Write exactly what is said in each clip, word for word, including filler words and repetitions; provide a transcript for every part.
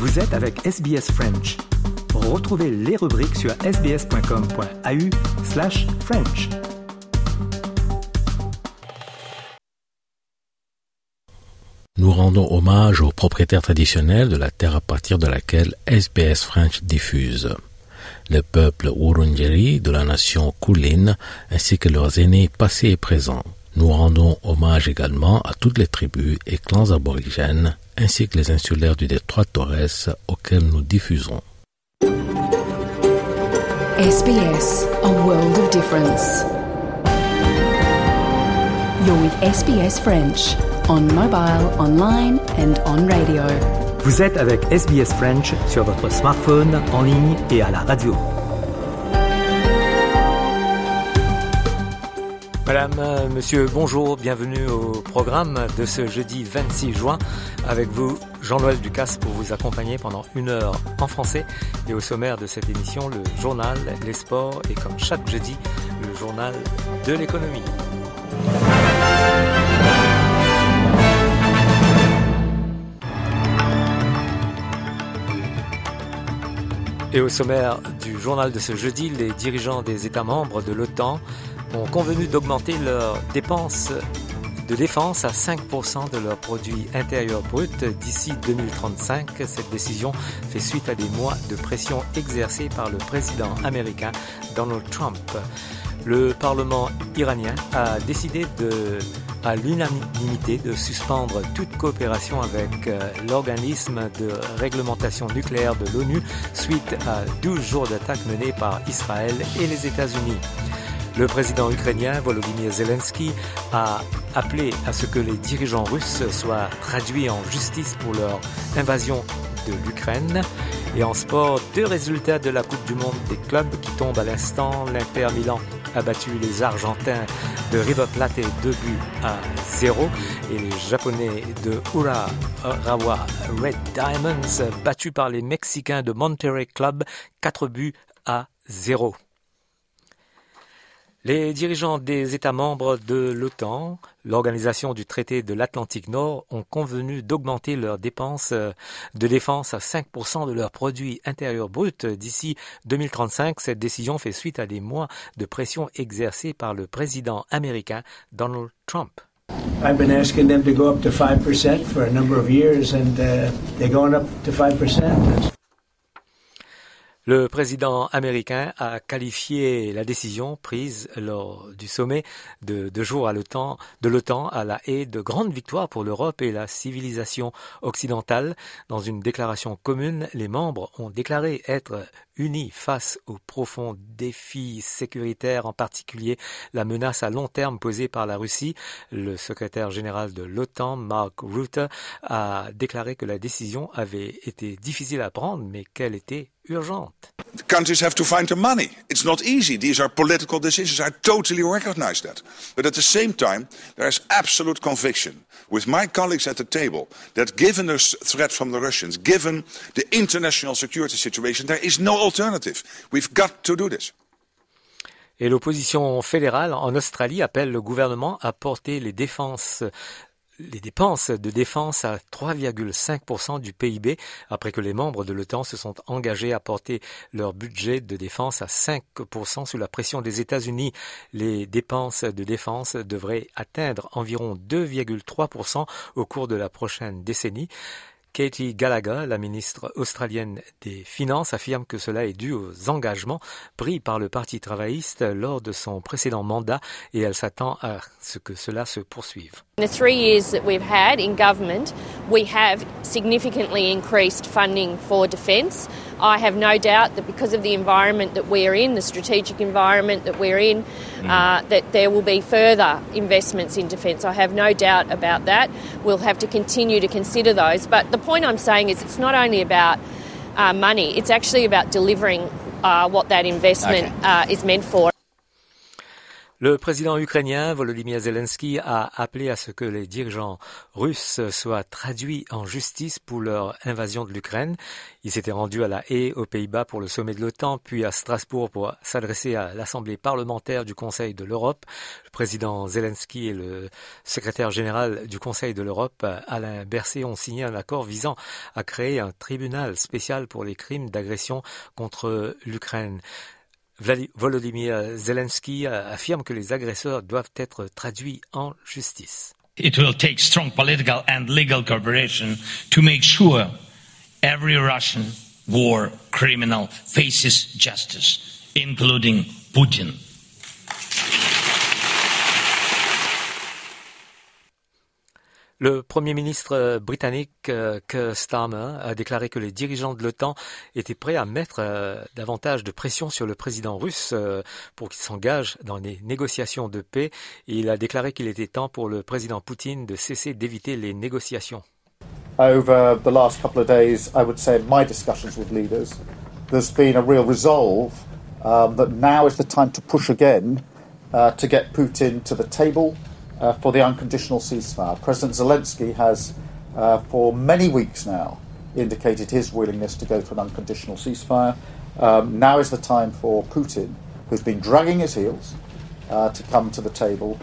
Vous êtes avec S B S French. Retrouvez les rubriques sur sbs.com.au slash French. Nous rendons hommage aux propriétaires traditionnels de la terre à partir de laquelle S B S French diffuse. Le peuple Wurundjeri de la nation Kulin ainsi que leurs aînés passés et présents. Nous rendons hommage également à toutes les tribus et clans aborigènes ainsi que les insulaires du détroit Torres auxquels nous diffusons. S B S, a world of difference. You're with S B S French, on mobile, online and on radio. Vous êtes avec S B S French sur votre smartphone, en ligne et à la radio. Madame, monsieur, bonjour, bienvenue au programme de ce jeudi vingt-six juin. Avec vous, Jean-Noël Ducasse pour vous accompagner pendant une heure en français. Et au sommaire de cette émission, le journal, les sports et comme chaque jeudi, le journal de l'économie. Et au sommaire du journal de ce jeudi, les dirigeants des États membres de l'OTAN ont convenu d'augmenter leurs dépenses de défense à cinq pour cent de leur produit intérieur brut d'ici deux mille trente-cinq. Cette décision fait suite à des mois de pression exercée par le président américain Donald Trump. Le Parlement iranien a décidé de, à l'unanimité de suspendre toute coopération avec euh, l'organisme de réglementation nucléaire de l'ONU suite à douze jours d'attaques menées par Israël et les États-Unis. Le président ukrainien Volodymyr Zelensky a appelé à ce que les dirigeants russes soient traduits en justice pour leur invasion de l'Ukraine. Et en sport, deux résultats de la Coupe du Monde des clubs qui tombent à l'instant. L'Inter Milan a battu les Argentins de River Plate deux buts à zéro et les Japonais de Urawa Red Diamonds battus par les Mexicains de Monterrey Club quatre buts à zéro. Les dirigeants des États membres de l'OTAN, l'organisation du traité de l'Atlantique Nord, ont convenu d'augmenter leurs dépenses de défense à cinq pour cent de leur produit intérieur brut d'ici deux mille trente-cinq. Cette décision fait suite à des mois de pression exercée par le président américain Donald Trump. I've been asking them to go up to five percent for a number of years and uh, they're going up to five percent. Le président américain a qualifié la décision prise lors du sommet de deux jours à l'OTAN, de l'OTAN à La Haye de grande victoire pour l'Europe et la civilisation occidentale. Dans une déclaration commune, les membres ont déclaré être unis face aux profonds défis sécuritaires, en particulier la menace à long terme posée par la Russie. Le secrétaire général de l'OTAN, Mark Rutte, a déclaré que la décision avait été difficile à prendre, mais qu'elle était urgente. The countries have to find the money. It's not easy. These are political decisions. I totally recognize that. But at the same time, there is absolute conviction with my colleagues at the table that given the threat from the Russians, given the international security situation, there is no alternative. We've got to do this. Et l'opposition fédérale en Australie appelle le gouvernement à porter les défenses les dépenses de défense à trois virgule cinq pour cent du P I B après que les membres de l'OTAN se sont engagés à porter leur budget de défense à cinq pour cent sous la pression des États-Unis. Les dépenses de défense devraient atteindre environ deux virgule trois pour cent au cours de la prochaine décennie. Katie Gallagher, la ministre australienne des Finances, affirme que cela est dû aux engagements pris par le Parti travailliste lors de son précédent mandat et elle s'attend à ce que cela se poursuive. In the three years that we've had in government, we have significantly increased funding for defence. I have no doubt that because of the environment that we're in, the strategic environment that we're in, mm. uh, that there will be further investments in defence. I have no doubt about that. We'll have to continue to consider those. But the point I'm saying is it's not only about uh, money, it's actually about delivering uh, what that investment okay. uh, is meant for. Le président ukrainien Volodymyr Zelensky a appelé à ce que les dirigeants russes soient traduits en justice pour leur invasion de l'Ukraine. Il s'était rendu à La Haye, aux Pays-Bas, pour le sommet de l'OTAN, puis à Strasbourg pour s'adresser à l'Assemblée parlementaire du Conseil de l'Europe. Le président Zelensky et le secrétaire général du Conseil de l'Europe, Alain Berset, ont signé un accord visant à créer un tribunal spécial pour les crimes d'agression contre l'Ukraine. Volodymyr Zelensky affirme que les agresseurs doivent être traduits en justice. It will take strong political and legal cooperation to make sure every Russian war criminal faces justice, including Putin. Le Premier ministre britannique Keir Starmer a déclaré que les dirigeants de l'OTAN étaient prêts à mettre euh, davantage de pression sur le président russe euh, pour qu'il s'engage dans des négociations de paix. Et il a déclaré qu'il était temps pour le président Poutine de cesser d'éviter les négociations. Over the last couple of days, I would say in my discussions with leaders, there's been a real resolve um, that now is the time to push again uh, to get Putin to the table. Uh, for the unconditional ceasefire. President Zelensky has, uh, for many weeks now, indicated his willingness to go to an unconditional ceasefire. Um, now is the time for Putin, who's been dragging his heels, uh, to come to the table.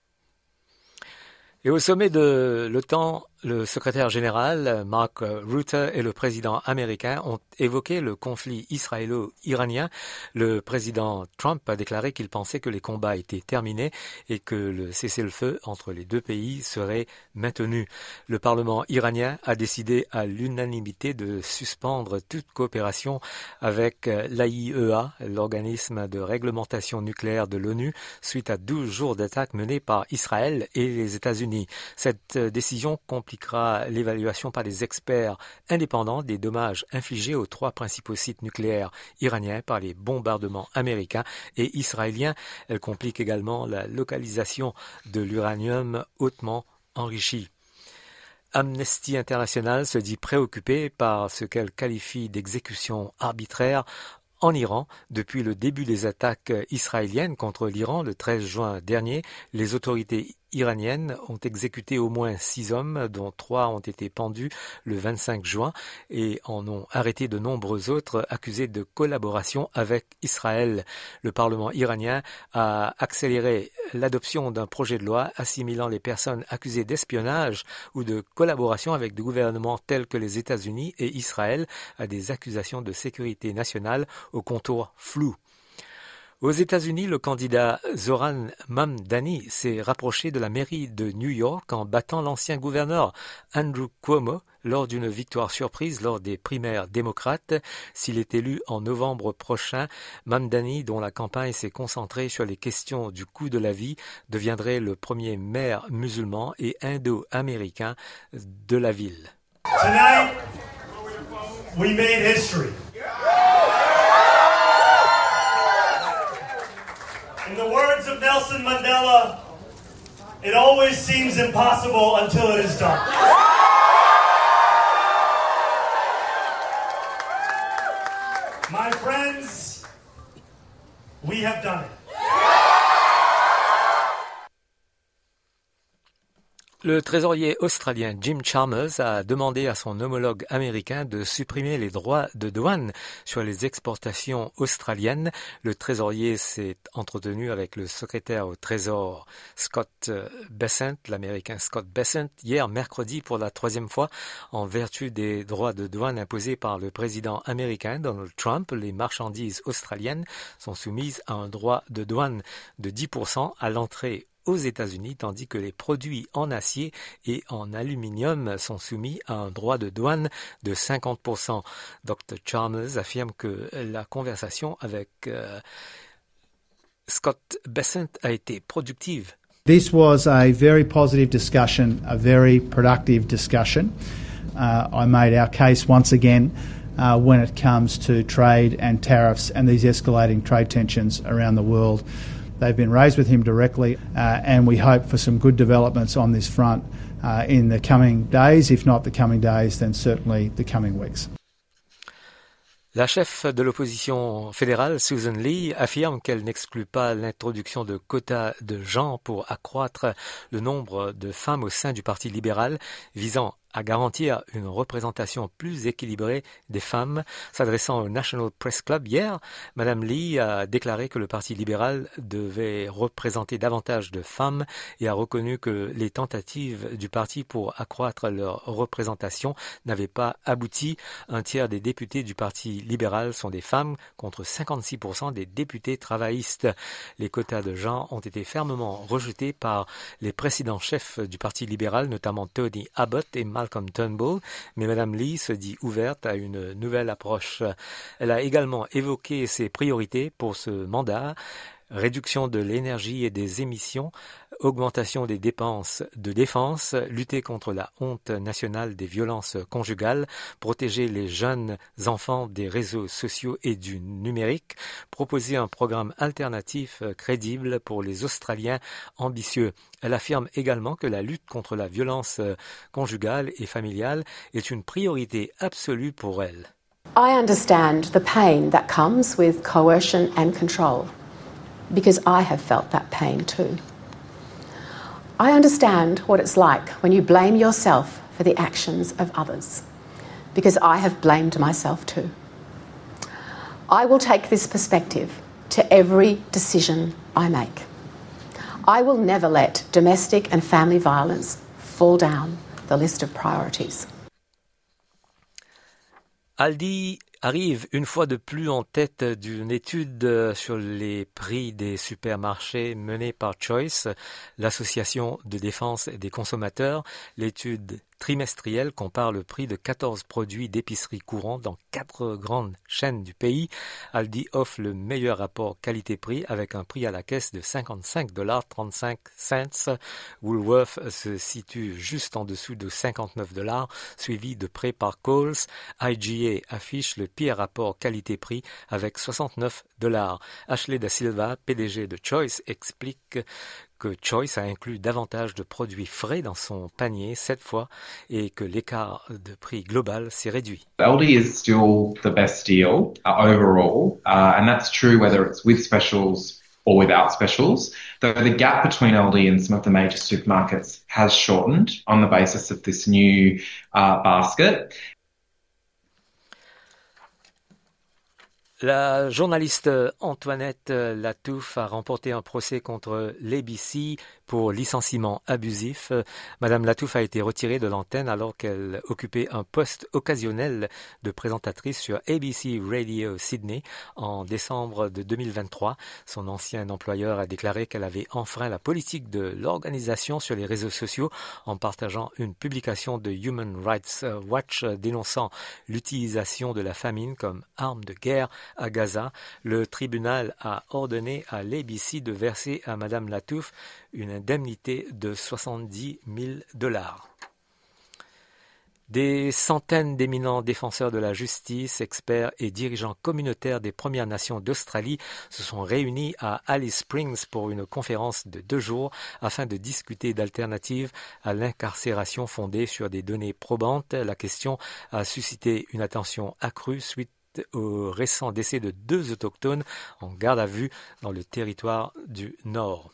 Et au sommet de l'OTAN, le secrétaire général Mark Rutte et le président américain ont évoqué le conflit israélo-iranien. Le président Trump a déclaré qu'il pensait que les combats étaient terminés et que le cessez-le-feu entre les deux pays serait maintenu. Le Parlement iranien a décidé à l'unanimité de suspendre toute coopération avec l'A I E A, l'organisme de réglementation nucléaire de l'ONU, suite à douze jours d'attaques menées par Israël et les États-Unis. Cette décision compliquera l'évaluation par des experts indépendants des dommages infligés aux trois principaux sites nucléaires iraniens par les bombardements américains et israéliens. Elle complique également la localisation de l'uranium hautement enrichi. Amnesty International se dit préoccupée par ce qu'elle qualifie d'exécution arbitraire en Iran. Depuis le début des attaques israéliennes contre l'Iran le treize juin dernier, les autorités iraniennes ont exécuté au moins six hommes, dont trois ont été pendus le vingt-cinq juin et en ont arrêté de nombreux autres accusés de collaboration avec Israël. Le Parlement iranien a accéléré l'adoption d'un projet de loi assimilant les personnes accusées d'espionnage ou de collaboration avec des gouvernements tels que les États-Unis et Israël à des accusations de sécurité nationale aux contours flous. Aux États-Unis, le candidat Zoran Mamdani s'est rapproché de la mairie de New York en battant l'ancien gouverneur Andrew Cuomo lors d'une victoire surprise lors des primaires démocrates. S'il est élu en novembre prochain, Mamdani, dont la campagne s'est concentrée sur les questions du coût de la vie, deviendrait le premier maire musulman et indo-américain de la ville. Tonight, we made history. In the words of Nelson Mandela, it always seems impossible until it is done. My friends, we have done it. Le trésorier australien Jim Chalmers a demandé à son homologue américain de supprimer les droits de douane sur les exportations australiennes. Le trésorier s'est entretenu avec le secrétaire au Trésor Scott Bessent, l'américain Scott Bessent, hier mercredi pour la troisième fois. En vertu des droits de douane imposés par le président américain Donald Trump, les marchandises australiennes sont soumises à un droit de douane de dix pour cent à l'entrée aux États-Unis, tandis que les produits en acier et en aluminium sont soumis à un droit de douane de cinquante pour cent. docteur Chalmers affirme que la conversation avec euh, Scott Bessent a été productive. This was a very positive discussion, a very productive discussion. Uh, I made our case once again uh, when it comes to trade and tariffs and these escalating trade tensions around the world. They've been raised with him directly, uh, and we hope for some good developments on this front uh, in the coming days. If not the coming days, then certainly the coming weeks. La chef de l'opposition fédérale, Susan Lee, affirme qu'elle n'exclut pas l'introduction de quotas de genre pour accroître le nombre de femmes au sein du Parti libéral, visant à garantir une représentation plus équilibrée des femmes. S'adressant au National Press Club hier, Madame Lee a déclaré que le Parti libéral devait représenter davantage de femmes et a reconnu que les tentatives du parti pour accroître leur représentation n'avaient pas abouti. Un tiers des députés du Parti libéral sont des femmes, contre cinquante-six pour cent des députés travaillistes. Les quotas de genre ont été fermement rejetés par les précédents chefs du Parti libéral, notamment Tony Abbott et Malcolm Turnbull, mais Mme Lee se dit ouverte à une nouvelle approche. Elle a également évoqué ses priorités pour ce mandat: réduction de l'énergie et des émissions, augmentation des dépenses de défense, lutter contre la honte nationale des violences conjugales, protéger les jeunes enfants des réseaux sociaux et du numérique, proposer un programme alternatif crédible pour les Australiens ambitieux. Elle affirme également que la lutte contre la violence conjugale et familiale est une priorité absolue pour elle. I understand the pain that comes with coercion and control, because I have felt that pain too. I understand what it's like when you blame yourself for the actions of others, because I have blamed myself too. I will take this perspective to every decision I make. I will never let domestic and family violence fall down the list of priorities. Aldi arrive une fois de plus en tête d'une étude sur les prix des supermarchés menée par Choice, l'association de défense des consommateurs. L'étude trimestrielle compare le prix de quatorze produits d'épicerie courants dans quatre grandes chaînes du pays. Aldi offre le meilleur rapport qualité-prix avec un prix à la caisse de cinquante-cinq dollars trente-cinq cents. Woolworth se situe juste en dessous de cinquante-neuf dollars, suivi de près par Coles. I G A affiche le pire rapport qualité-prix avec soixante-neuf dollars. Ashley Da Silva, P D G de Choice, explique que Choice a inclus davantage de produits frais dans son panier cette fois et que l'écart de prix global s'est réduit. Aldi is still the best deal uh, overall, uh, and that's true whether it's with specials or without specials, though the gap between Aldi and some of the major supermarkets has shortened on the basis of this new uh, basket. La journaliste Antoinette Lattouf a remporté un procès contre l'A B C pour licenciement abusif. Madame Lattouf a été retirée de l'antenne alors qu'elle occupait un poste occasionnel de présentatrice sur A B C Radio Sydney en décembre de deux mille vingt-trois. Son ancien employeur a déclaré qu'elle avait enfreint la politique de l'organisation sur les réseaux sociaux en partageant une publication de Human Rights Watch dénonçant l'utilisation de la famine comme arme de guerre à Gaza. Le tribunal a ordonné à l'A B C de verser à Madame Lattouf une indemnité de soixante-dix mille dollars. Des centaines d'éminents défenseurs de la justice, experts et dirigeants communautaires des Premières Nations d'Australie se sont réunis à Alice Springs pour une conférence de deux jours afin de discuter d'alternatives à l'incarcération fondée sur des données probantes. La question a suscité une attention accrue suite au récent décès de deux autochtones en garde à vue dans le territoire du Nord.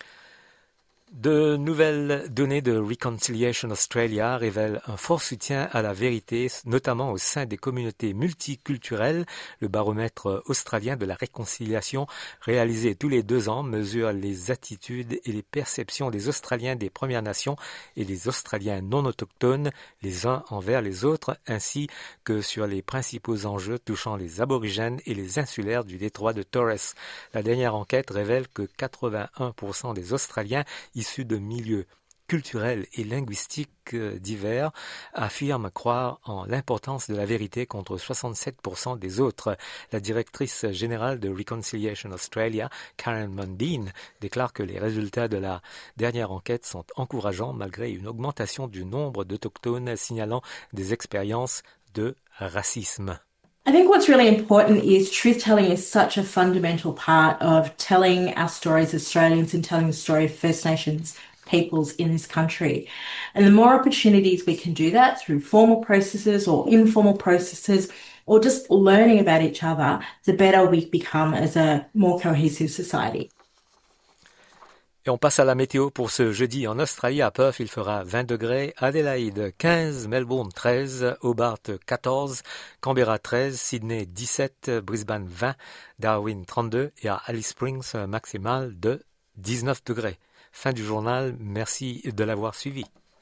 De nouvelles données de Reconciliation Australia révèlent un fort soutien à la vérité, notamment au sein des communautés multiculturelles. Le baromètre australien de la réconciliation, réalisé tous les deux ans, mesure les attitudes et les perceptions des Australiens des Premières Nations et des Australiens non autochtones, les uns envers les autres, ainsi que sur les principaux enjeux touchant les aborigènes et les insulaires du détroit de Torres. La dernière enquête révèle que quatre-vingt-un pour cent des Australiens issus de milieux culturels et linguistiques divers affirment croire en l'importance de la vérité contre soixante-sept pour cent des autres. La directrice générale de Reconciliation Australia, Karen Mundine, déclare que les résultats de la dernière enquête sont encourageants malgré une augmentation du nombre d'autochtones signalant des expériences de racisme. I think what's really important is truth-telling is such a fundamental part of telling our stories as Australians and telling the story of First Nations peoples in this country. And the more opportunities we can do that through formal processes or informal processes, or just learning about each other, the better we become as a more cohesive society. Et on passe à la météo pour ce jeudi. En Australie, à Perth, il fera vingt degrés, Adélaïde quinze, Melbourne treize, Hobart quatorze, Canberra treize, Sydney dix-sept, Brisbane vingt, Darwin trente-deux et à Alice Springs, maximal de dix-neuf degrés. Fin du journal, merci de l'avoir suivi.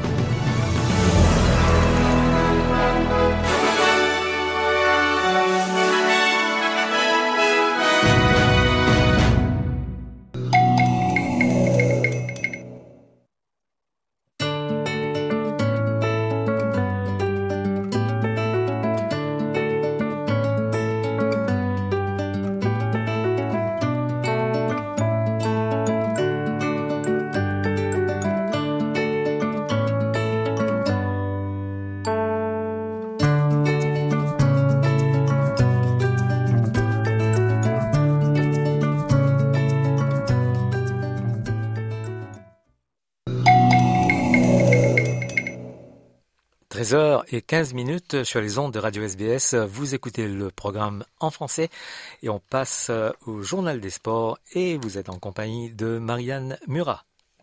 treize heures quinze minutes sur les ondes de Radio S B S. Vous écoutez le programme en français et on passe au journal des sports et vous êtes en compagnie de Marianne Murat.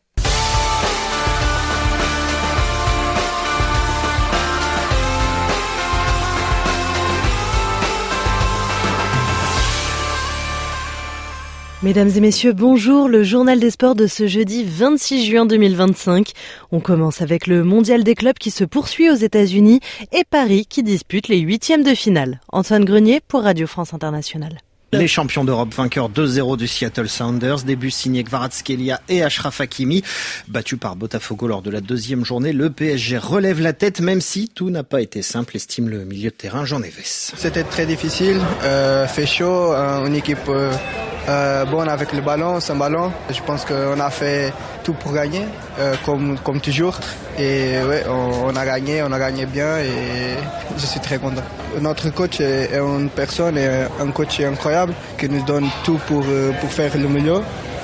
Mesdames et messieurs, bonjour, le journal des sports de ce jeudi vingt-six juin deux mille vingt-cinq. On commence avec le mondial des clubs qui se poursuit aux États-Unis et Paris qui dispute les huitièmes de finale. Antoine Grenier pour Radio France Internationale. Les champions d'Europe vainqueurs deux zéro du Seattle Sounders, début signé Kvaratskhelia et Achraf Hakimi. Battu par Botafogo lors de la deuxième journée, le P S G relève la tête même si tout n'a pas été simple, estime le milieu de terrain Jean Neves. C'était très difficile, euh, fait chaud, euh, une équipe euh, euh, bonne avec le ballon, sans ballon. Je pense qu'on a fait tout pour gagner, euh, comme, comme toujours. Et ouais, on, on a gagné, on a gagné bien et je suis très content. Notre coach est une personne, et un coach incroyable qui nous donne tout pour, pour faire le mieux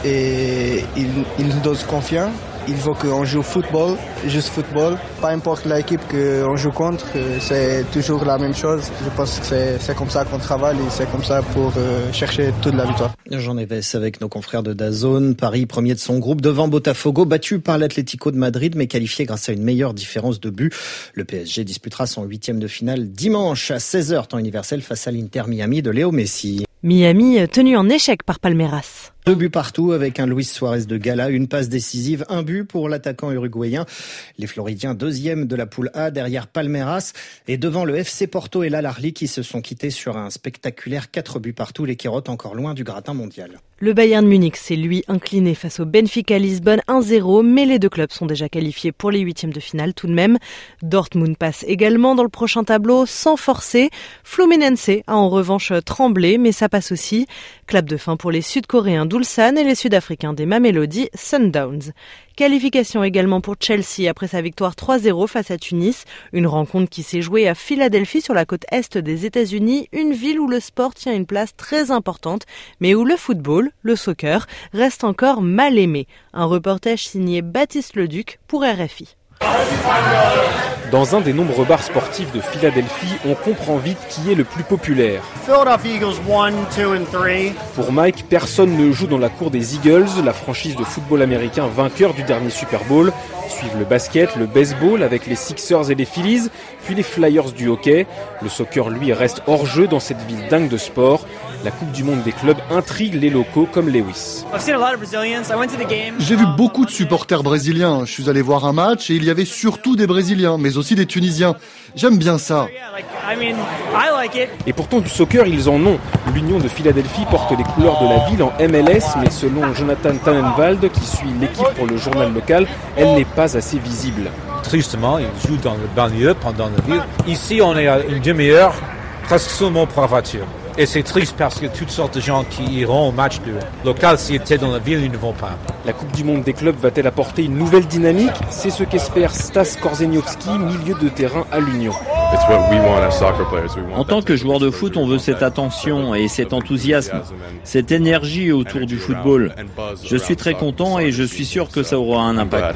et il, il nous donne confiance. Il faut qu'on joue football, juste football. Peu importe l'équipe qu'on joue contre, c'est toujours la même chose. Je pense que c'est, c'est comme ça qu'on travaille et c'est comme ça pour euh, chercher toute la victoire. Jean Neves avec nos confrères de DAZN. Paris, premier de son groupe, devant Botafogo, battu par l'Atlético de Madrid, mais qualifié grâce à une meilleure différence de but. Le P S G disputera son huitième de finale dimanche à seize heures, temps universel, face à l'Inter Miami de Léo Messi. Miami tenu en échec par Palmeiras. Deux buts partout avec un Luis Suarez de gala, une passe décisive, un but pour l'attaquant uruguayen. Les Floridiens deuxième de la poule A derrière Palmeiras et devant le F C Porto et l'Al Ahly qui se sont quittés sur un spectaculaire quatre buts partout, les Quirotes encore loin du gratin mondial. Le Bayern Munich s'est lui incliné face au Benfica Lisbonne un zéro, mais les deux clubs sont déjà qualifiés pour les huitièmes de finale tout de même. Dortmund passe également dans le prochain tableau sans forcer. Fluminense a en revanche tremblé, mais ça passe aussi. Clap de fin pour les Sud-Coréens d'Ulsan et les Sud-Africains des Mamelody Sundowns. Qualification également pour Chelsea après sa victoire trois zéro face à Tunis. Une rencontre qui s'est jouée à Philadelphie sur la côte est des États-Unis, une ville où le sport tient une place très importante, mais où le football, le soccer, reste encore mal aimé. Un reportage signé Baptiste Leduc pour R F I. Dans un des nombreux bars sportifs de Philadelphie, on comprend vite qui est le plus populaire. Philadelphia Eagles one, two and three. Pour Mike, personne ne joue dans la cour des Eagles, la franchise de football américain vainqueur du dernier Super Bowl. Suivent le basket, le baseball avec les Sixers et les Phillies, puis les Flyers du hockey. Le soccer, lui, reste hors jeu dans cette ville dingue de sport. La Coupe du Monde des clubs intrigue les locaux comme Lewis. J'ai vu beaucoup de supporters brésiliens. Je suis allé voir un match et il y avait surtout des Brésiliens, mais aussi des Tunisiens. J'aime bien ça. Et pourtant du soccer, ils en ont. L'Union de Philadelphie porte les couleurs de la ville en M L S, mais selon Jonathan Tannenwald, qui suit l'équipe pour le journal local, elle n'est pas assez visible. Tristement, ils jouent dans le banlieue, pendant la ville. Ici, on est à une demi-heure, presque seulement pour la voiture. Et c'est triste parce que toutes sortes de gens qui iront au match de local, s'ils étaient dans la ville, ils ne vont pas. La Coupe du Monde des clubs va-t-elle apporter une nouvelle dynamique ? C'est ce qu'espère Stas Korzeniowski, milieu de terrain à l'Union. En tant que joueur de foot, on veut cette attention et cet enthousiasme, cette énergie autour du football. Je suis très content et je suis sûr que ça aura un impact.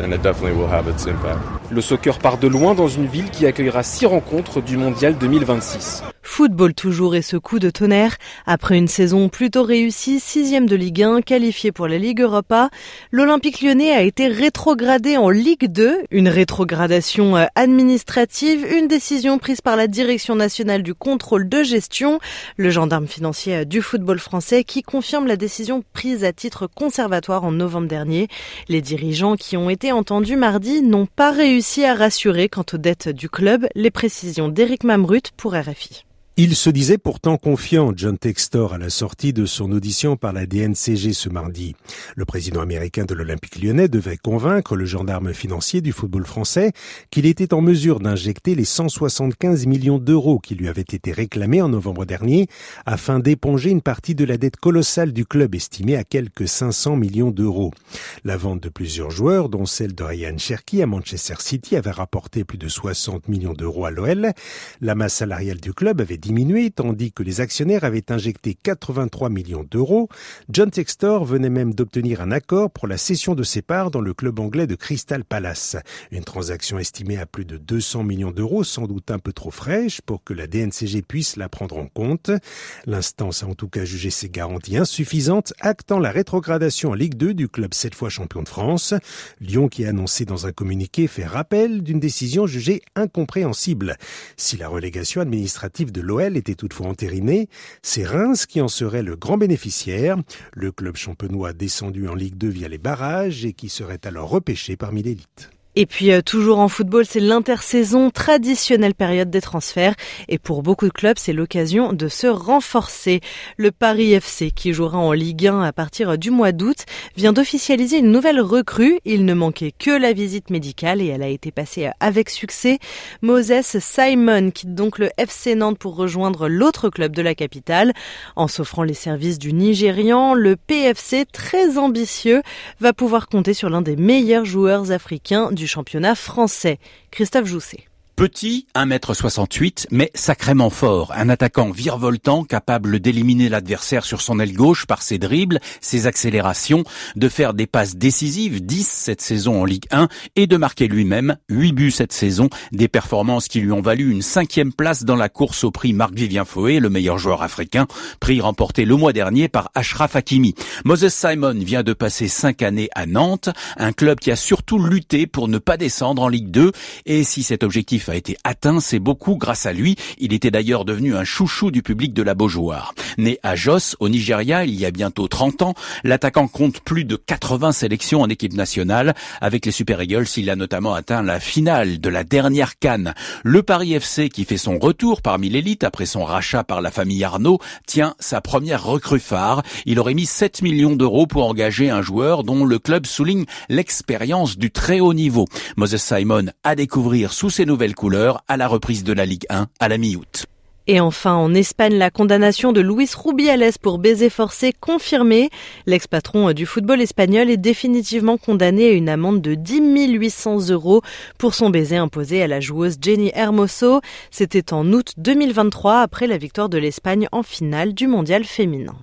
Le soccer part de loin dans une ville qui accueillera six rencontres du Mondial deux mille vingt-six. Football toujours et ce coup de tonnerre. Après une saison plutôt réussie, sixième de Ligue un, qualifié pour la Ligue Europa, l'Olympique Lyonnais a été rétrogradé en Ligue deux. Une rétrogradation administrative, une décision prise par la Direction nationale du contrôle de gestion, le gendarme financier du football français qui confirme la décision prise à titre conservatoire en novembre dernier. Les dirigeants qui ont été entendus mardi n'ont pas réussi à rassurer quant aux dettes du club. Les précisions d'Éric Mamrut pour R F I. Il se disait pourtant confiant, John Textor, à la sortie de son audition par la D N C G ce mardi. Le président américain de l'Olympique Lyonnais devait convaincre le gendarme financier du football français qu'il était en mesure d'injecter les cent soixante-quinze millions d'euros qui lui avaient été réclamés en novembre dernier afin d'éponger une partie de la dette colossale du club estimée à quelques cinq cents millions d'euros. La vente de plusieurs joueurs, dont celle de Ryan Cherki à Manchester City, avait rapporté plus de soixante millions d'euros à l'O L. La masse salariale du club avait diminué, tandis que les actionnaires avaient injecté quatre-vingt-trois millions d'euros. John Textor venait même d'obtenir un accord pour la cession de ses parts dans le club anglais de Crystal Palace. Une transaction estimée à plus de deux cents millions d'euros, sans doute un peu trop fraîche pour que la D N C G puisse la prendre en compte. L'instance a en tout cas jugé ces garanties insuffisantes, actant la rétrogradation en Ligue deux du club sept fois champion de France. Lyon, qui a annoncé dans un communiqué, fait rappel d'une décision jugée incompréhensible. Si la relégation administrative de l'O L était toutefois entérinée, c'est Reims qui en serait le grand bénéficiaire. Le club champenois descendu en Ligue deux via les barrages et qui serait alors repêché parmi l'élite. Et puis euh, toujours en football, c'est l'intersaison, traditionnelle période des transferts. Et pour beaucoup de clubs, c'est l'occasion de se renforcer. Le Paris F C, qui jouera en Ligue un à partir du mois d'août, vient d'officialiser une nouvelle recrue. Il ne manquait que la visite médicale et elle a été passée avec succès. Moses Simon quitte donc le F C Nantes pour rejoindre l'autre club de la capitale. En s'offrant les services du Nigérian, le P F C, très ambitieux, va pouvoir compter sur l'un des meilleurs joueurs africains du du championnat français. Christophe Jousset. Petit, un mètre soixante-huit, mais sacrément fort. Un attaquant virevoltant, capable d'éliminer l'adversaire sur son aile gauche par ses dribbles, ses accélérations, de faire des passes décisives, dix cette saison en Ligue un, et de marquer lui-même huit buts cette saison, des performances qui lui ont valu une cinquième place dans la course au prix Marc-Vivien Foé, le meilleur joueur africain, prix remporté le mois dernier par Achraf Hakimi. Moses Simon vient de passer cinq années à Nantes, un club qui a surtout lutté pour ne pas descendre en Ligue deux, et si cet objectif a été atteint, c'est beaucoup grâce à lui. Il était d'ailleurs devenu un chouchou du public de la Beaujoire. Né à Jos, au Nigeria, il y a bientôt trente ans, l'attaquant compte plus de quatre-vingts sélections en équipe nationale. Avec les Super Eagles, il a notamment atteint la finale de la dernière CAN. Le Paris F C, qui fait son retour parmi l'élite après son rachat par la famille Arnaud, tient sa première recrue phare. Il aurait mis sept millions d'euros pour engager un joueur dont le club souligne l'expérience du très haut niveau. Moses Simon à découvrir sous ses nouvelles couleurs à la reprise de la Ligue un à la mi-août. Et enfin, en Espagne, la condamnation de Luis Rubiales pour baiser forcé confirmée. L'ex-patron du football espagnol est définitivement condamné à une amende de dix mille huit cents euros pour son baiser imposé à la joueuse Jenny Hermoso. C'était en août deux mille vingt-trois, après la victoire de l'Espagne en finale du mondial féminin.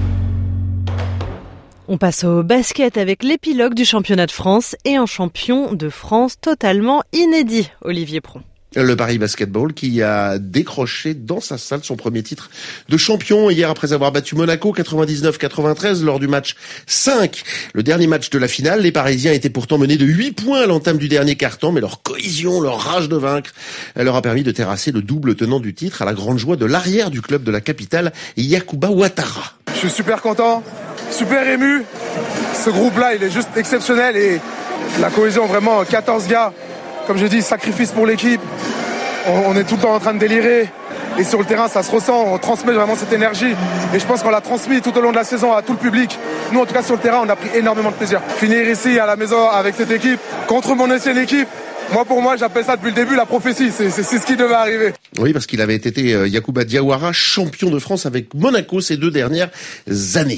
On passe au basket avec l'épilogue du championnat de France et un champion de France totalement inédit, Olivier Pron. Le Paris Basketball qui a décroché dans sa salle son premier titre de champion hier après avoir battu Monaco quatre-vingt-dix-neuf quatre-vingt-treize lors du match cinq. Le dernier match de la finale, les Parisiens étaient pourtant menés de huit points à l'entame du dernier quart-temps, mais leur cohésion, leur rage de vaincre leur a permis de terrasser le double tenant du titre à la grande joie de l'arrière du club de la capitale, Yacouba Ouattara. Je suis super content, super ému. Ce groupe-là, il est juste exceptionnel et la cohésion, vraiment, quatorze gars. Comme je dis, sacrifice pour l'équipe. On, on est tout le temps en train de délirer. Et sur le terrain, ça se ressent. On transmet vraiment cette énergie. Et je pense qu'on l'a transmis tout au long de la saison à tout le public. Nous, en tout cas, sur le terrain, on a pris énormément de plaisir. Finir ici, à la maison, avec cette équipe, contre mon ancienne équipe, moi, pour moi, j'appelle ça depuis le début la prophétie. C'est, c'est, c'est ce qui devait arriver. Oui, parce qu'il avait été euh, Yacouba Diawara, champion de France avec Monaco ces deux dernières années.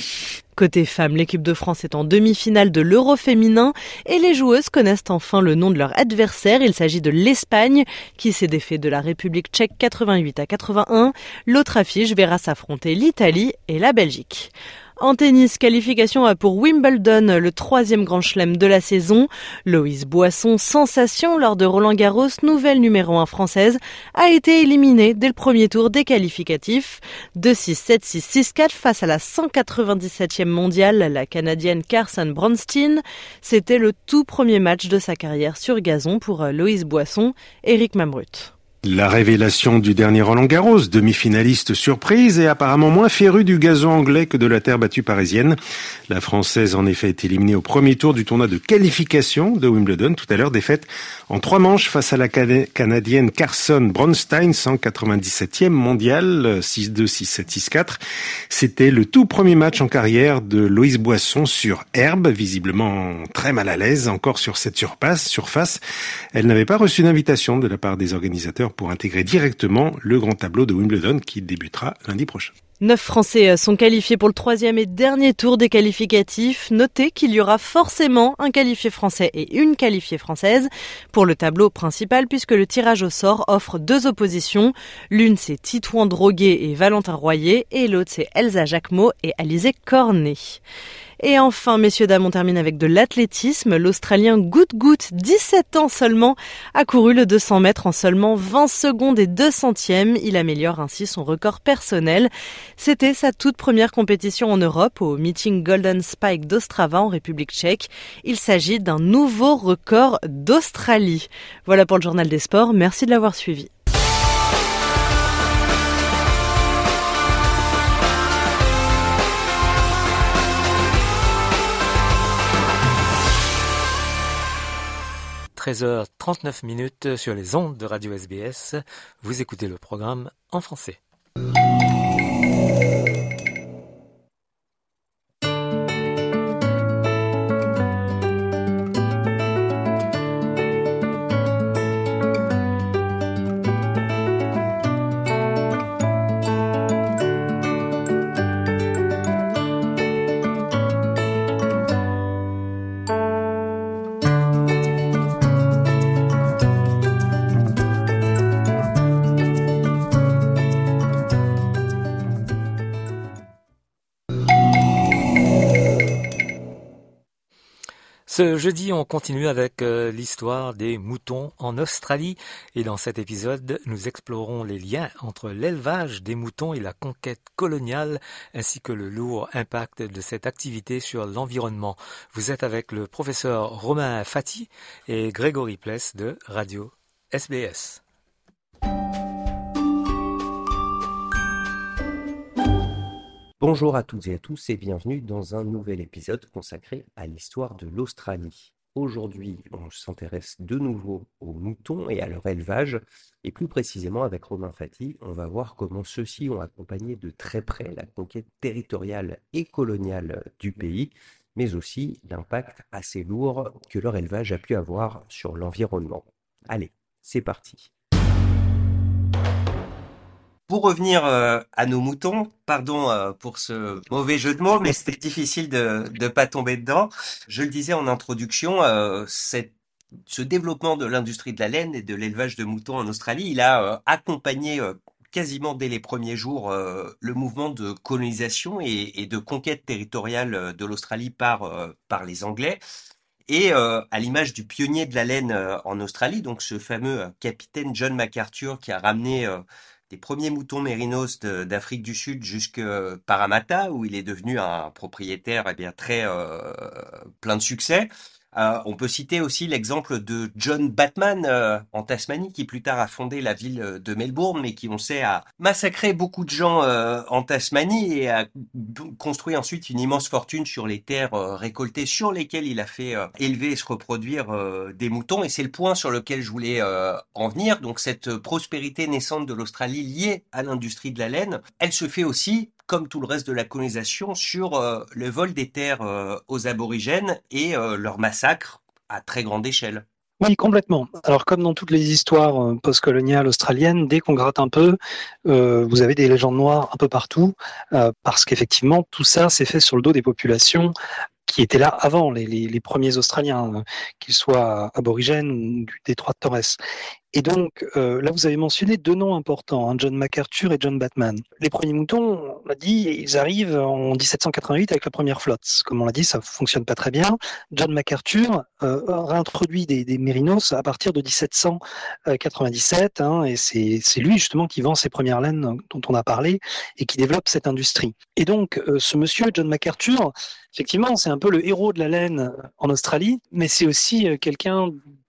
Côté femmes, l'équipe de France est en demi-finale de l'Euro féminin et les joueuses connaissent enfin le nom de leur adversaire. Il s'agit de l'Espagne qui s'est défait de la République tchèque quatre-vingt-huit à quatre-vingt-un. L'autre affiche verra s'affronter l'Italie et la Belgique. En tennis, qualification pour Wimbledon, le troisième grand chelem de la saison. Loïse Boisson, sensation lors de Roland-Garros, nouvelle numéro un française, a été éliminée dès le premier tour des qualificatifs. deux six, sept six, six quatre face à la cent quatre-vingt-dix-septième mondiale, la Canadienne Carson Bronstein. C'était le tout premier match de sa carrière sur gazon pour Loïse Boisson. Éric Mamrut. La révélation du dernier Roland-Garros, demi-finaliste surprise et apparemment moins férue du gazon anglais que de la terre battue parisienne. La Française en effet est éliminée au premier tour du tournoi de qualification de Wimbledon. Tout à l'heure, défaite en trois manches face à la Canadienne Carson Bronstein, cent quatre-vingt-dix-septième mondiale, six deux, six sept, six quatre. C'était le tout premier match en carrière de Loïse Boisson sur herbe, visiblement très mal à l'aise encore sur cette surface. surface. Elle n'avait pas reçu d'invitation de la part des organisateurs pour intégrer directement le grand tableau de Wimbledon qui débutera lundi prochain. Neuf Français sont qualifiés pour le troisième et dernier tour des qualificatifs. Notez qu'il y aura forcément un qualifié français et une qualifiée française pour le tableau principal puisque le tirage au sort offre deux oppositions. L'une c'est Titouan Droguet et Valentin Royer et l'autre c'est Elsa Jacquemot et Alizé Cornet. Et enfin, messieurs, dames, on termine avec de l'athlétisme. L'Australien Goot Goot, dix-sept ans seulement, a couru le deux cents mètres en seulement vingt secondes et deux centièmes. Il améliore ainsi son record personnel. C'était sa toute première compétition en Europe au meeting Golden Spike d'Ostrava en République tchèque. Il s'agit d'un nouveau record d'Australie. Voilà pour le journal des sports. Merci de l'avoir suivi. treize heures trente-neuf minutes sur les ondes de Radio S B S. Vous écoutez le programme en français. Ce jeudi, on continue avec euh, l'histoire des moutons en Australie et dans cet épisode, nous explorons les liens entre l'élevage des moutons et la conquête coloniale ainsi que le lourd impact de cette activité sur l'environnement. Vous êtes avec le professeur Romain Fati et Grégory Pless de Radio S B S. Bonjour à toutes et à tous et bienvenue dans un nouvel épisode consacré à l'histoire de l'Australie. Aujourd'hui, on s'intéresse de nouveau aux moutons et à leur élevage, et plus précisément avec Romain Fati, on va voir comment ceux-ci ont accompagné de très près la conquête territoriale et coloniale du pays, mais aussi l'impact assez lourd que leur élevage a pu avoir sur l'environnement. Allez, c'est parti. Pour revenir euh, à nos moutons, pardon euh, pour ce mauvais jeu de mots, mais c'était difficile de ne pas tomber dedans. Je le disais en introduction, euh, cette, ce développement de l'industrie de la laine et de l'élevage de moutons en Australie, il a euh, accompagné euh, quasiment dès les premiers jours euh, le mouvement de colonisation et, et de conquête territoriale de l'Australie par, euh, par les Anglais. Et euh, à l'image du pionnier de la laine euh, en Australie, donc ce fameux euh, capitaine John MacArthur qui a ramené euh, des premiers moutons mérinos de, d'Afrique du Sud jusque Parramatta, où il est devenu un propriétaire eh bien, très euh, plein de succès. Euh, on peut citer aussi l'exemple de John Batman euh, en Tasmanie, qui plus tard a fondé la ville de Melbourne, mais qui, on sait, a massacré beaucoup de gens euh, en Tasmanie et a construit ensuite une immense fortune sur les terres euh, récoltées sur lesquelles il a fait euh, élever et se reproduire euh, des moutons. Et c'est le point sur lequel je voulais euh, en venir. Donc cette prospérité naissante de l'Australie liée à l'industrie de la laine, elle se fait aussi, comme tout le reste de la colonisation, sur euh, le vol des terres euh, aux aborigènes et euh, leur massacre à très grande échelle. Oui, complètement. Alors, comme dans toutes les histoires postcoloniales australiennes, dès qu'on gratte un peu, euh, vous avez des légendes noires un peu partout, euh, parce qu'effectivement, tout ça s'est fait sur le dos des populations qui étaient là avant, les, les, les premiers Australiens, euh, qu'ils soient aborigènes ou du détroit de Torres. Et donc, euh, là, vous avez mentionné deux noms importants, hein, John MacArthur et John Batman. Les premiers moutons, on l'a dit, ils arrivent en dix-sept cent quatre-vingt-huit avec la première flotte. Comme on l'a dit, ça fonctionne pas très bien. John MacArthur euh, réintroduit des, des mérinos à partir de dix-sept cent quatre-vingt-dix-sept, hein, et c'est, c'est lui justement qui vend ces premières laines dont on a parlé et qui développe cette industrie. Et donc, euh, ce monsieur, John MacArthur, effectivement, c'est un peu le héros de la laine en Australie, mais c'est aussi euh, quelqu'un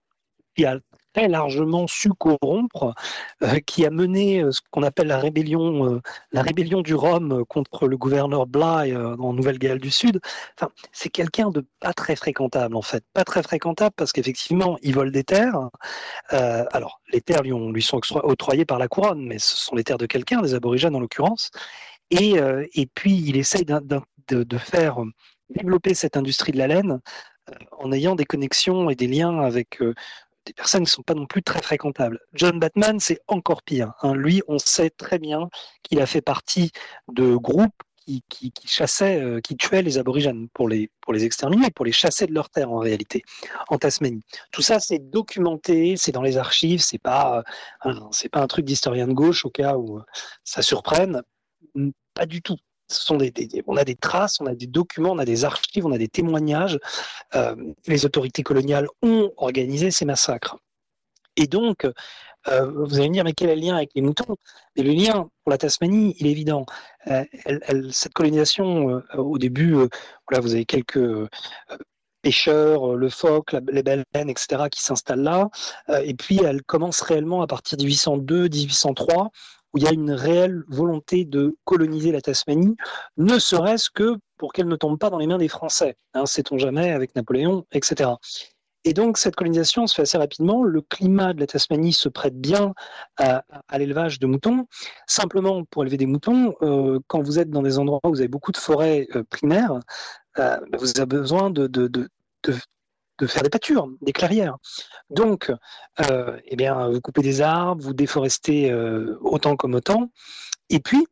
qui a très largement su corrompre, euh, qui a mené euh, ce qu'on appelle la rébellion, euh, la rébellion du Rhum contre le gouverneur Bligh euh, en Nouvelle-Galles du Sud. Enfin, c'est quelqu'un de pas très fréquentable en fait, pas très fréquentable parce qu'effectivement, il vole des terres. Euh, alors, les terres lui, ont, lui sont octroyées par la couronne, mais ce sont les terres de quelqu'un, des aborigènes en l'occurrence. Et, euh, et puis, il essaye d'un, d'un, de, de faire développer cette industrie de la laine euh, en ayant des connexions et des liens avec euh, des personnes qui ne sont pas non plus très fréquentables. John Batman, c'est encore pire. Hein. Lui, on sait très bien qu'il a fait partie de groupes qui, qui, qui chassaient, euh, qui tuaient les aborigènes pour les, pour les exterminer, pour les chasser de leurs terres en réalité, en Tasmanie. Tout ça, c'est documenté, c'est dans les archives, c'est pas, euh, c'est pas un truc d'historien de gauche au cas où ça surprenne. Pas du tout. Ce sont des, des, on a des traces, on a des documents, on a des archives, on a des témoignages. Euh, les autorités coloniales ont organisé ces massacres. Et donc, euh, vous allez me dire, mais quel est le lien avec les moutons? Et le lien pour la Tasmanie, il est évident. Euh, elle, elle, cette colonisation, euh, au début, euh, voilà, vous avez quelques euh, pêcheurs, le phoque, la, les baleines, et cetera, qui s'installent là. Euh, et puis, elle commence réellement à partir de dix-huit cent deux, dix-huit cent trois, où il y a une réelle volonté de coloniser la Tasmanie, ne serait-ce que pour qu'elle ne tombe pas dans les mains des Français, hein, sait-on jamais, avec Napoléon, et cetera. Et donc, cette colonisation se fait assez rapidement. Le climat de la Tasmanie se prête bien à, à l'élevage de moutons. Simplement, pour élever des moutons, euh, quand vous êtes dans des endroits où vous avez beaucoup de forêts euh, primaires, euh, vous avez besoin de, de, de, de de faire des pâtures, des clairières. Donc, euh, eh bien, vous coupez des arbres, vous déforestez euh, autant comme autant, et puis,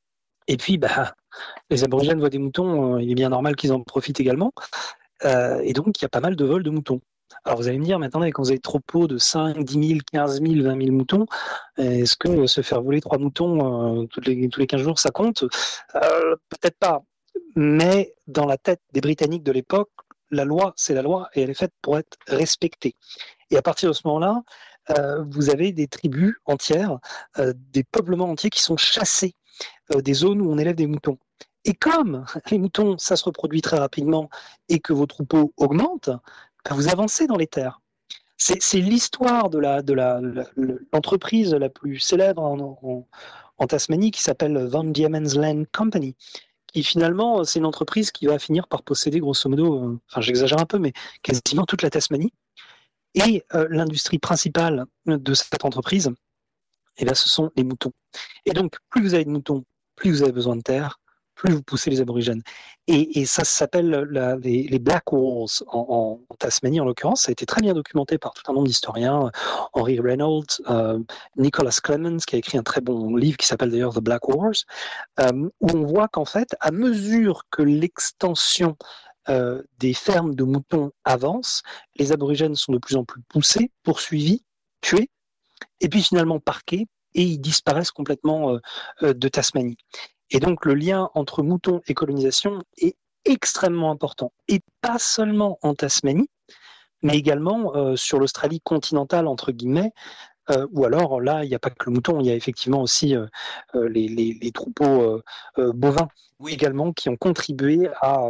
et puis, bah, les aborigènes voient des moutons, euh, il est bien normal qu'ils en profitent également, euh, et donc il y a pas mal de vols de moutons. Alors vous allez me dire, mais attendez, quand vous avez des troupeaux de cinq, dix mille, quinze mille, vingt mille moutons, est-ce que se faire voler trois moutons euh, tous les, tous les quinze jours, ça compte? euh, Peut-être pas, mais dans la tête des Britanniques de l'époque, la loi, c'est la loi et elle est faite pour être respectée. Et à partir de ce moment-là, euh, vous avez des tribus entières, euh, des peuplements entiers qui sont chassés euh, des zones où on élève des moutons. Et comme les moutons, ça se reproduit très rapidement et que vos troupeaux augmentent, ben vous avancez dans les terres. C'est, c'est l'histoire de, la, de la, la, l'entreprise la plus célèbre en, en, en Tasmanie qui s'appelle Van Diemen's Land Company. Et finalement, c'est une entreprise qui va finir par posséder, grosso modo, euh, enfin j'exagère un peu, mais quasiment toute la Tasmanie. Et euh, l'industrie principale de cette entreprise, eh bien, ce sont les moutons. Et donc, plus vous avez de moutons, plus vous avez besoin de terre, plus vous poussez les aborigènes. Et, et ça s'appelle la, les, les Black Wars en, en Tasmanie, en l'occurrence. Ça a été très bien documenté par tout un nombre d'historiens. Henry Reynolds, euh, Nicholas Clemens, qui a écrit un très bon livre qui s'appelle d'ailleurs The Black Wars, euh, où on voit qu'en fait, à mesure que l'extension euh, des fermes de moutons avance, les aborigènes sont de plus en plus poussés, poursuivis, tués, et puis finalement parqués, et ils disparaissent complètement euh, euh, de Tasmanie. Et donc, le lien entre moutons et colonisation est extrêmement important. Et pas seulement en Tasmanie, mais également euh, sur l'Australie continentale, entre guillemets, euh, ou alors là, il n'y a pas que le mouton, il y a effectivement aussi euh, les, les, les troupeaux euh, euh, bovins oui. également qui ont contribué à,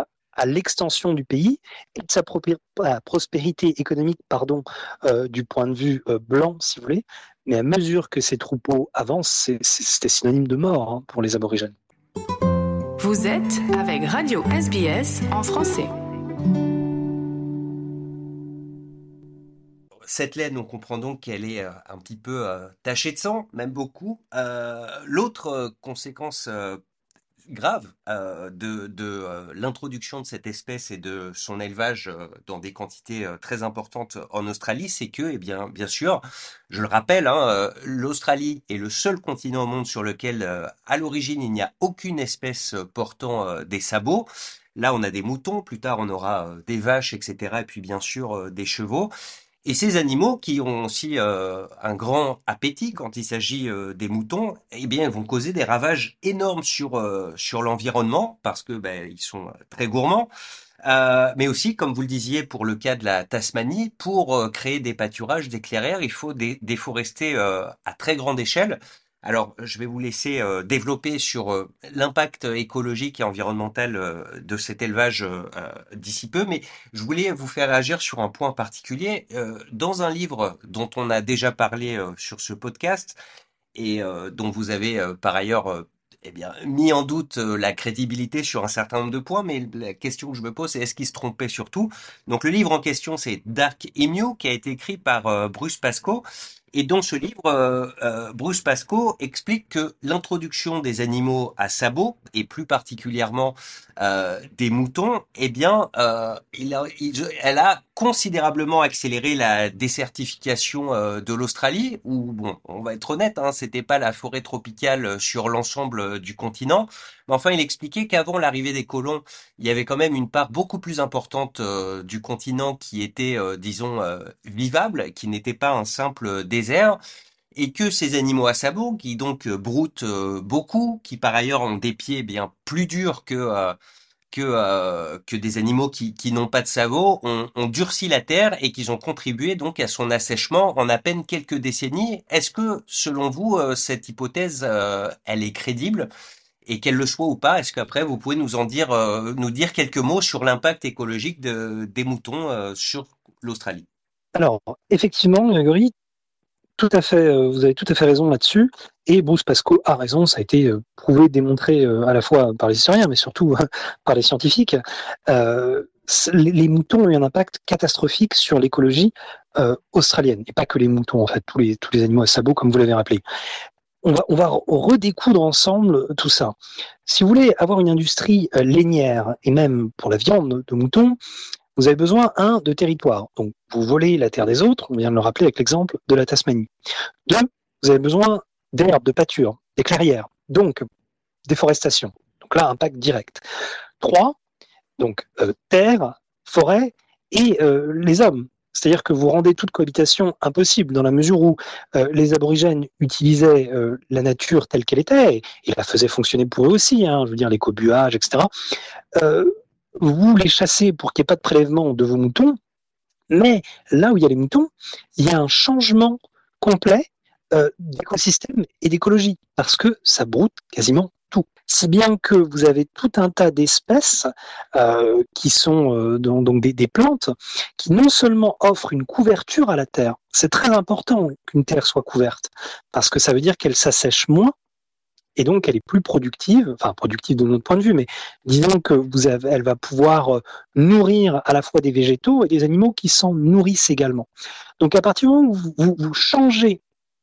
à l'extension du pays et de sa propri- à prospérité économique, pardon, euh, du point de vue euh, blanc, si vous voulez. Mais à mesure que ces troupeaux avancent, c'est, c'est, c'était synonyme de mort hein, pour les aborigènes. Vous êtes avec Radio S B S en français. Cette laine, on comprend donc qu'elle est euh, un petit peu euh, tachée de sang, même beaucoup. Euh, l'autre euh, conséquence euh, grave euh, de, de euh, l'introduction de cette espèce et de son élevage euh, dans des quantités euh, très importantes en Australie, c'est que, eh bien, bien sûr, je le rappelle, hein, euh, l'Australie est le seul continent au monde sur lequel, euh, à l'origine, il n'y a aucune espèce portant euh, des sabots. Là, on a des moutons, plus tard, on aura euh, des vaches, et cetera, et puis bien sûr euh, des chevaux. Et ces animaux qui ont aussi euh, un grand appétit quand il s'agit euh, des moutons, eh bien, ils vont causer des ravages énormes sur euh, sur l'environnement parce que ben ils sont très gourmands, euh, mais aussi, comme vous le disiez, pour le cas de la Tasmanie, pour euh, créer des pâturages, des clairières, il faut dé- déforester euh, à très grande échelle. Alors, je vais vous laisser euh, développer sur euh, l'impact écologique et environnemental euh, de cet élevage euh, euh, d'ici peu, mais je voulais vous faire réagir sur un point particulier. Euh, dans un livre dont on a déjà parlé euh, sur ce podcast et euh, dont vous avez euh, par ailleurs euh, eh bien, mis en doute euh, la crédibilité sur un certain nombre de points, mais la question que je me pose, c'est est-ce qu'il se trompait surtout? Donc le livre en question, c'est Dark Emu, qui a été écrit par euh, Bruce Pascoe. Et dans ce livre, euh, euh, Bruce Pascoe explique que l'introduction des animaux à sabots, et plus particulièrement euh, des moutons, eh bien, euh, il a, il, elle a considérablement accéléré la désertification euh, de l'Australie, où, bon, on va être honnête, hein, c'était pas la forêt tropicale sur l'ensemble du continent, mais enfin, il expliquait qu'avant l'arrivée des colons, il y avait quand même une part beaucoup plus importante euh, du continent qui était, euh, disons, euh, vivable, qui n'était pas un simple désert, et que ces animaux à sabots, qui donc euh, broutent euh, beaucoup, qui par ailleurs ont des pieds bien plus durs que euh, que euh, que des animaux qui qui n'ont pas de sabots, ont, ont durci la terre et qu'ils ont contribué donc à son assèchement en à peine quelques décennies. Est-ce que, selon vous, euh, cette hypothèse, euh, elle est crédible? Et qu'elle le soit ou pas, est-ce qu'après vous pouvez nous en dire, euh, nous dire quelques mots sur l'impact écologique de, des moutons euh, sur l'Australie? Alors, effectivement, Grégory, tout à fait, euh, vous avez tout à fait raison là-dessus. Et Bruce Pascoe a raison, ça a été euh, prouvé, démontré euh, à la fois par les historiens, mais surtout euh, par les scientifiques. Euh, les, les moutons ont eu un impact catastrophique sur l'écologie euh, australienne, et pas que les moutons, en fait, tous les tous les animaux à sabots, comme vous l'avez rappelé. On va, on va redécoudre ensemble tout ça. Si vous voulez avoir une industrie euh, lainière, et même pour la viande de mouton, vous avez besoin, un, de territoire. Donc, vous volez la terre des autres, on vient de le rappeler avec l'exemple de la Tasmanie. Deux, vous avez besoin d'herbes, de pâture, des clairières, donc déforestation. Donc là, impact direct. Trois, donc euh, terre, forêt et euh, les hommes. C'est-à-dire que vous rendez toute cohabitation impossible dans la mesure où euh, les aborigènes utilisaient euh, la nature telle qu'elle était et, et la faisaient fonctionner pour eux aussi, hein, je veux dire les cobuages, et cetera. Euh, vous les chassez pour qu'il n'y ait pas de prélèvement de vos moutons, mais là où il y a les moutons, il y a un changement complet euh, d'écosystème et d'écologie parce que ça broute quasiment tout. Si bien que vous avez tout un tas d'espèces euh, qui sont euh, donc, donc des, des plantes qui non seulement offrent une couverture à la terre, c'est très important qu'une terre soit couverte parce que ça veut dire qu'elle s'assèche moins et donc elle est plus productive, enfin productive de notre point de vue, mais disons que vous avez, elle va pouvoir nourrir à la fois des végétaux et des animaux qui s'en nourrissent également. Donc à partir du moment où vous, vous, vous changez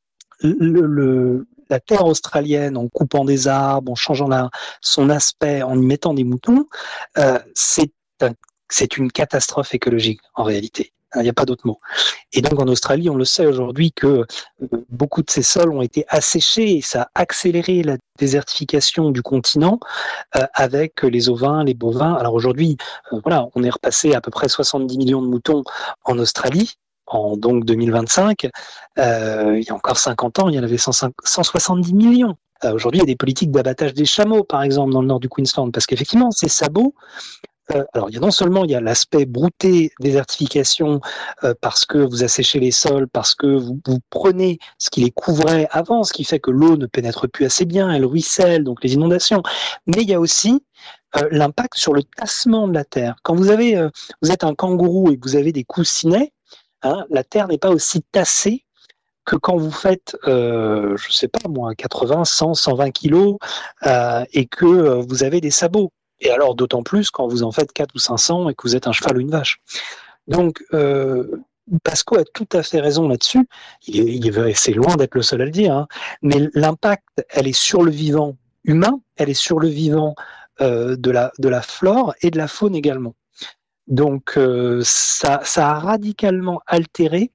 le, le la terre australienne en coupant des arbres, en changeant la, son aspect, en y mettant des moutons, euh, c'est, un, c'est une catastrophe écologique en réalité. Il n'y a pas d'autre mot. Et donc en Australie, on le sait aujourd'hui que euh, beaucoup de ces sols ont été asséchés et ça a accéléré la désertification du continent euh, avec les ovins, les bovins. Alors aujourd'hui, euh, voilà, on est repassé à peu près soixante-dix millions de moutons en Australie. En donc deux mille vingt-cinq, euh, il y a encore cinquante ans, il y en avait cent soixante-dix millions. Euh, aujourd'hui, il y a des politiques d'abattage des chameaux, par exemple, dans le nord du Queensland, parce qu'effectivement, ces sabots, euh, alors il y a non seulement il y a l'aspect brouté, désertification, euh, parce que vous asséchez les sols, parce que vous, vous prenez ce qui les couvrait avant, ce qui fait que l'eau ne pénètre plus assez bien, elle ruisselle, donc les inondations. Mais il y a aussi euh, l'impact sur le tassement de la terre. Quand vous avez, euh, vous êtes un kangourou et que vous avez des coussinets, hein, la terre n'est pas aussi tassée que quand vous faites, euh, je sais pas moi, quatre-vingts, cent, cent vingt kilos euh, et que euh, vous avez des sabots. Et alors d'autant plus quand vous en faites quatre ou cinq cents et que vous êtes un cheval ou une vache. Donc euh, Pascoe a tout à fait raison là-dessus. Il est, il est, c'est loin d'être le seul à le dire, hein, mais l'impact, elle est sur le vivant humain, elle est sur le vivant euh, de la de la flore et de la faune également. Donc euh, ça ça a radicalement altéré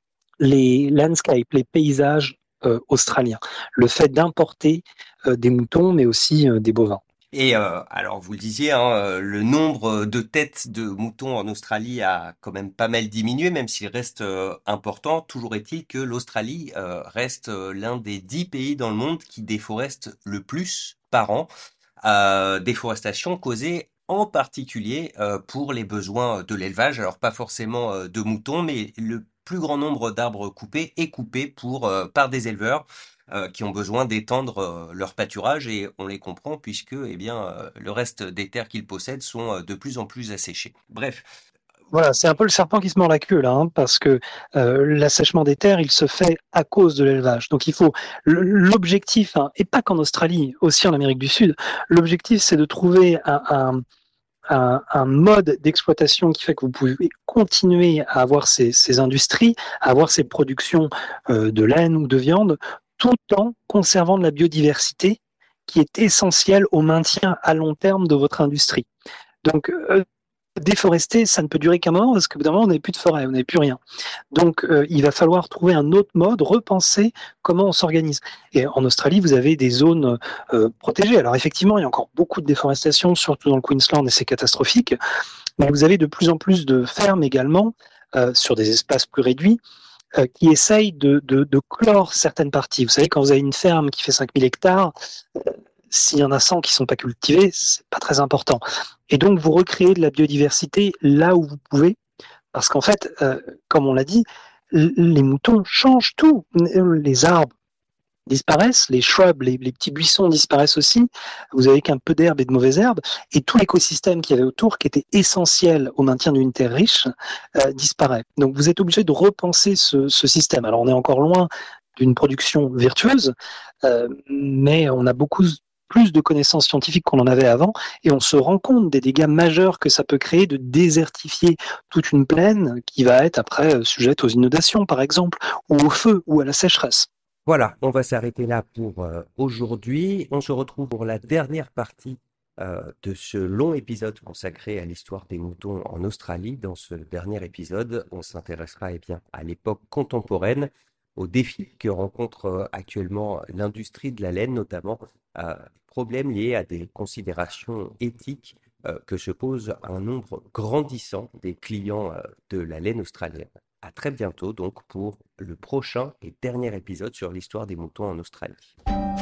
les landscapes, les paysages euh, australiens. Le fait d'importer euh, des moutons, mais aussi euh, des bovins. Et euh, alors, vous le disiez, hein, le nombre de têtes de moutons en Australie a quand même pas mal diminué, même s'il reste euh, important. Toujours est-il que l'Australie euh, reste euh, l'un des dix pays dans le monde qui déforeste le plus par an. Euh, déforestation causée en particulier euh, pour les besoins de l'élevage. Alors, pas forcément euh, de moutons, mais le plus grand nombre d'arbres coupés est coupé pour, euh, par des éleveurs Euh, qui ont besoin d'étendre euh, leur pâturage, et on les comprend puisque eh bien, euh, le reste des terres qu'ils possèdent sont euh, de plus en plus asséchées. Bref. Voilà, c'est un peu le serpent qui se mord la queue là, hein, parce que euh, l'assèchement des terres, il se fait à cause de l'élevage. Donc il faut l'objectif, hein, et pas qu'en Australie, aussi en Amérique du Sud, l'objectif c'est de trouver un, un, un, un mode d'exploitation qui fait que vous pouvez continuer à avoir ces, ces industries, à avoir ces productions euh, de laine ou de viande, tout en conservant de la biodiversité qui est essentielle au maintien à long terme de votre industrie. Donc, euh, déforester, ça ne peut durer qu'un moment, parce qu'au bout d'un moment, on n'a plus de forêt, on n'a plus rien. Donc, euh, il va falloir trouver un autre mode, repenser comment on s'organise. Et en Australie, vous avez des zones euh, protégées. Alors, effectivement, il y a encore beaucoup de déforestation, surtout dans le Queensland, et c'est catastrophique. Mais vous avez de plus en plus de fermes également, euh, sur des espaces plus réduits, Euh, qui essayent de, de, de clore certaines parties. Vous savez, quand vous avez une ferme qui fait cinq mille hectares, euh, s'il y en a cent qui ne sont pas cultivés, c'est pas très important. Et donc, vous recréez de la biodiversité là où vous pouvez, parce qu'en fait, euh, comme on l'a dit, les moutons changent tout. Les arbres disparaissent, les shrubs, les, les petits buissons disparaissent aussi, vous avez qu'un peu d'herbe et de mauvaises herbes, et tout l'écosystème qu'il y avait autour, qui était essentiel au maintien d'une terre riche, euh, disparaît. Donc vous êtes obligé de repenser ce, ce système. Alors on est encore loin d'une production vertueuse, euh, mais on a beaucoup plus de connaissances scientifiques qu'on en avait avant, et on se rend compte des dégâts majeurs que ça peut créer de désertifier toute une plaine qui va être après sujette aux inondations, par exemple, ou au feu, ou à la sécheresse. Voilà, on va s'arrêter là pour euh, aujourd'hui. On se retrouve pour la dernière partie euh, de ce long épisode consacré à l'histoire des moutons en Australie. Dans ce dernier épisode, on s'intéressera eh bien, à l'époque contemporaine, aux défis que rencontre euh, actuellement l'industrie de la laine, notamment euh, problèmes liés à des considérations éthiques euh, que se pose un nombre grandissant des clients euh, de la laine australienne. À très bientôt donc pour le prochain et dernier épisode sur l'histoire des moutons en Australie.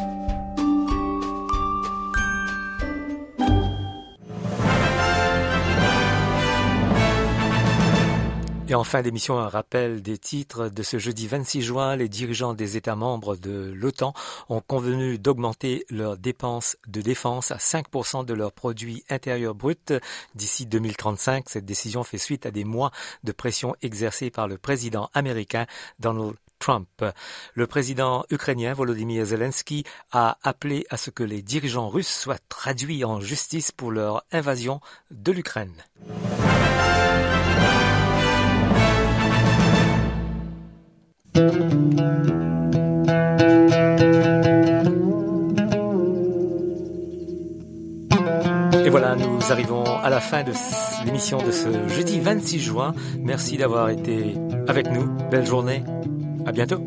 Et en fin d'émission, un rappel des titres de ce jeudi vingt-six juin. Les dirigeants des États membres de l'OTAN ont convenu d'augmenter leurs dépenses de défense à cinq pour cent de leur produit intérieur brut d'ici deux mille trente-cinq. Cette décision fait suite à des mois de pression exercée par le président américain Donald Trump. Le président ukrainien Volodymyr Zelensky a appelé à ce que les dirigeants russes soient traduits en justice pour leur invasion de l'Ukraine. Et voilà, nous arrivons à la fin de l'émission de ce jeudi vingt-six juin. Merci d'avoir été avec nous. Belle journée. À bientôt.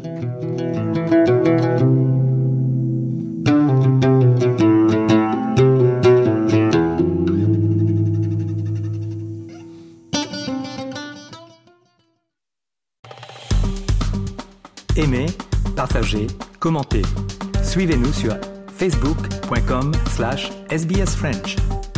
Aimez, partagez, commentez. Suivez-nous sur facebook point com slash S B S French.